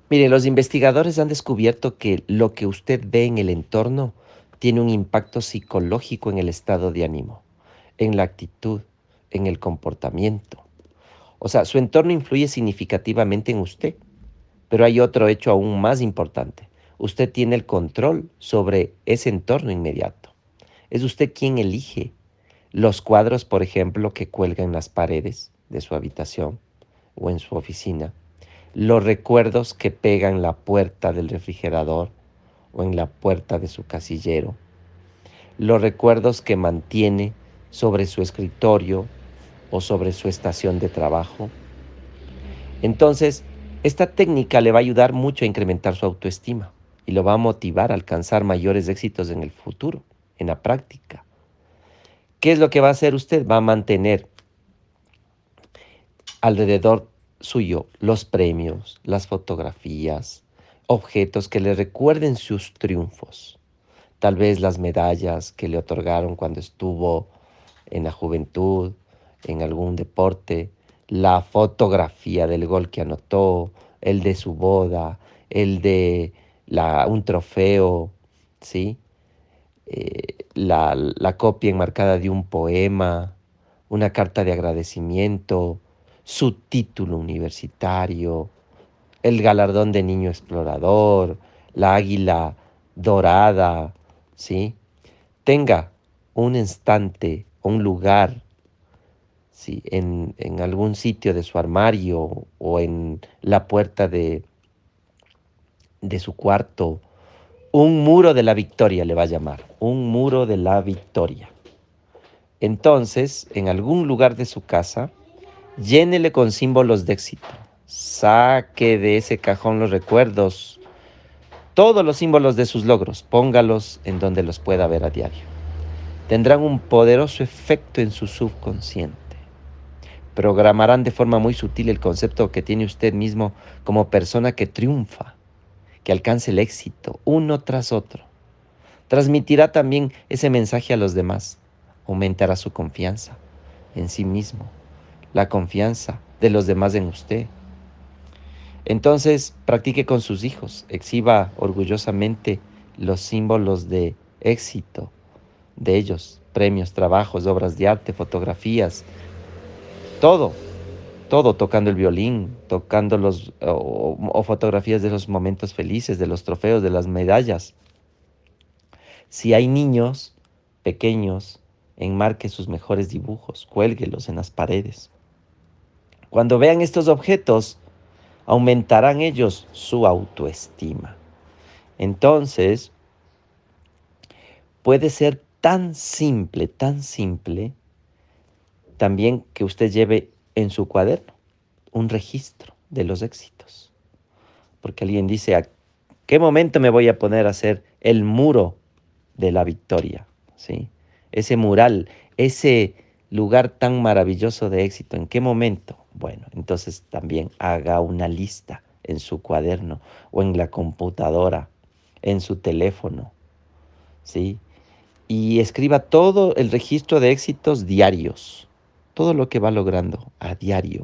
Mire, los investigadores han descubierto que lo que usted ve en el entorno tiene un impacto psicológico en el estado de ánimo, en la actitud, en el comportamiento. O sea, su entorno influye significativamente en usted, pero hay otro hecho aún más importante. Usted tiene el control sobre ese entorno inmediato. Es usted quien elige los cuadros, por ejemplo, que cuelga en las paredes de su habitación o en su oficina, los recuerdos que pegan en la puerta del refrigerador o en la puerta de su casillero, los recuerdos que mantiene sobre su escritorio o sobre su estación de trabajo. Entonces, esta técnica le va a ayudar mucho a incrementar su autoestima y lo va a motivar a alcanzar mayores éxitos en el futuro, en la práctica. ¿Qué es lo que va a hacer usted? Va a mantener alrededor suyo los premios, las fotografías, objetos que le recuerden sus triunfos. Tal vez las medallas que le otorgaron cuando estuvo en la juventud, en algún deporte, la fotografía del gol que anotó, el de su boda, el de un trofeo, ¿sí? La copia enmarcada de un poema, una carta de agradecimiento, su título universitario, el galardón de niño explorador, la águila dorada, ¿sí? Tenga un instante, un lugar, ¿sí? En algún sitio de su armario o en la puerta de su cuarto, un muro de la victoria le va a llamar, un muro de la victoria. Entonces, en algún lugar de su casa, llénele con símbolos de éxito. Saque de ese cajón los recuerdos, todos los símbolos de sus logros, póngalos en donde los pueda ver a diario. Tendrán un poderoso efecto en su subconsciente. Programarán de forma muy sutil el concepto que tiene usted mismo como persona que triunfa, que alcance el éxito uno tras otro. Transmitirá también ese mensaje a los demás. Aumentará su confianza en sí mismo, la confianza de los demás en usted. Entonces, practique con sus hijos, exhiba orgullosamente los símbolos de éxito de ellos, premios, trabajos, obras de arte, fotografías, todo, todo, tocando el violín, tocando o fotografías de los momentos felices, de los trofeos, de las medallas. Si hay niños pequeños, enmarque sus mejores dibujos, cuélguelos en las paredes. Cuando vean estos objetos, aumentarán ellos su autoestima. Entonces, puede ser tan simple, también que usted lleve en su cuaderno un registro de los éxitos. Porque alguien dice, ¿a qué momento me voy a poner a hacer el muro de la victoria? ¿Sí? Ese mural, ese lugar tan maravilloso de éxito, ¿en qué momento? Bueno, entonces también haga una lista en su cuaderno o en la computadora, en su teléfono, ¿sí? Y escriba todo el registro de éxitos diarios, todo lo que va logrando a diario.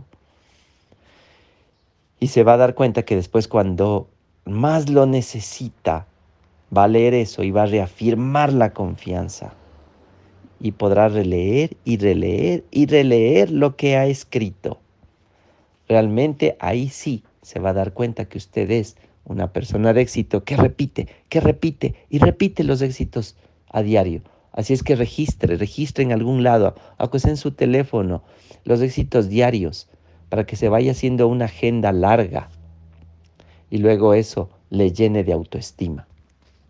Y se va a dar cuenta que después cuando más lo necesita, va a leer eso y va a reafirmar la confianza. Y podrá releer y releer y releer lo que ha escrito. Realmente ahí sí se va a dar cuenta que usted es una persona de éxito que repite y repite los éxitos a diario. Así es que registre en algún lado, aunque sea en su teléfono, los éxitos diarios, para que se vaya haciendo una agenda larga y luego eso le llene de autoestima.